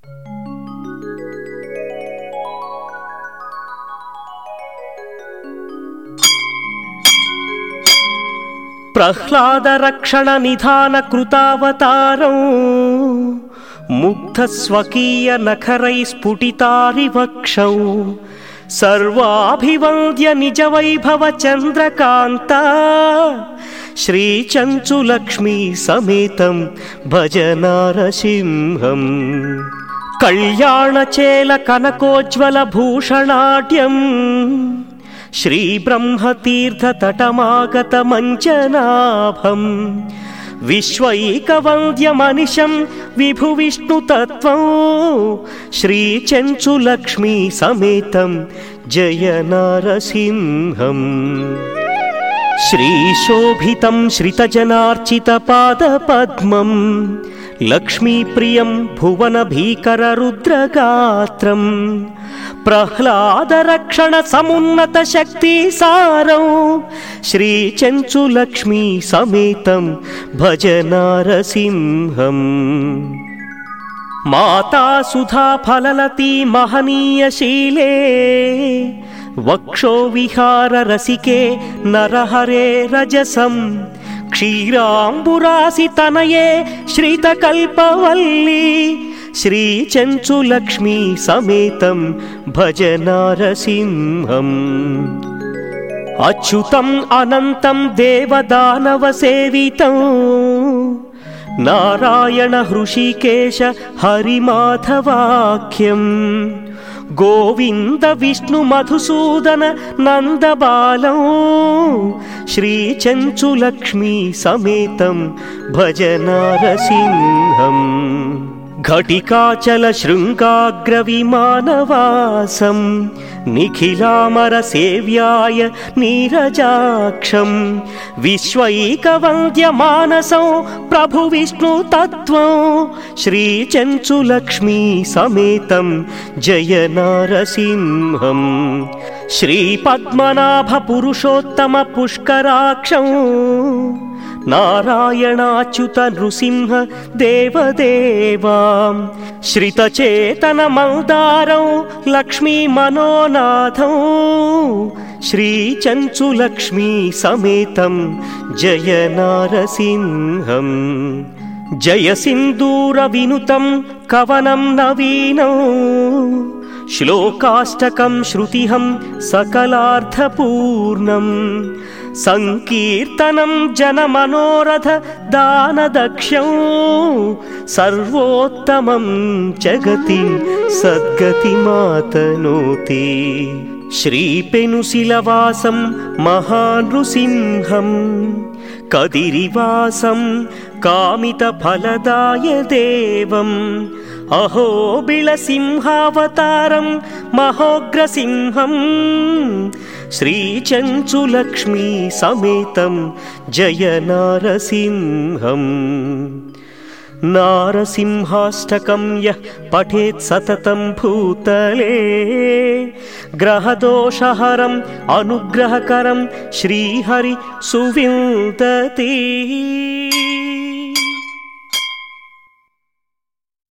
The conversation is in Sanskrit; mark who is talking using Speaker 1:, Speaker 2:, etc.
Speaker 1: प्रह्लादरक्षण निधान कृतावतारौ मुग्धस्वकीय नखरै स्फुटितारिवक्षौ सर्वाभिवन्द्य निज वैभव चन्द्रकान्ता श्रीचञ्चुलक्ष्मी समेतं भज नारसिंहम् कल्याणचेल कनकोज्ज्वल भूषणाढ्यम् श्रीब्रह्मतीर्थतटमागत मञ्चनाभम् विश्वैकवन्द्यमनिशं विभुविष्णुतत्त्वं श्रीचञ्चुलक्ष्मी समेतं जय नारसिंहम् श्रीशोभितं श्रितजनार्चितपादपद्मं लक्ष्मीप्रियं भुवनभीकररुद्रगात्रम् प्रह्लादरक्षण समुन्नत शक्तिसारौ श्रीचञ्चुलक्ष्मी समेतं भज नारसिंहम् माता सुधा फललती महनीयशीले वक्षो विहार रसिके नरहरे रजसं क्षीराम्बुरासि तनये श्रितकल्पवल्ली श्रीचञ्चुलक्ष्मी समेतं भज नारसिंहम् अच्युतम् अनन्तं देवदानवसेवितं नारायण हृषिकेश हरिमाधवाख्यम् गोविन्द विष्णु मधुसूदन नन्दबालौ श्रीचञ्चुलक्ष्मी समेतं भज नारसिंहम् घटिकाचल शृङ्गाग्रविमानवासं निखिलामर सेव्याय नीरजाक्षं विश्वैकवन्द्यमानसं प्रभु विष्णु तत्त्वं श्रीचञ्चुलक्ष्मी समेतं जय नारसिंहम् श्रीपद्मनाभ पुरुषोत्तम पुष्कराक्षं नारायणाच्युत नृसिंह देवदेवां श्रितचेतन मन्दारौ लक्ष्मी मनोनाथौ श्रीचञ्चुलक्ष्मी समेतं जय नारसिंहम् जय सिन्दूर विनुतं कवनं नवीनौ श्लोकाष्टकं श्रुतिहं सकलार्थपूर्णम् संकीर्तनं जनमनोरथ दानदक्षं सर्वोत्तमं जगति सद्गतिमातनोति श्रीपेनुशिलवासं महानृसिंहं कदिरिवासं कामितफलदाय देवम् अहोबिलसिंहावतारं महोग्रसिंहं श्रीचञ्चुलक्ष्मी समेतं जय नारसिंहम् नारसिंहाष्टकं यः पठेत् सततं भूतले ग्रहदोषहरम् अनुग्रहकरं श्रीहरि सुविन्दति।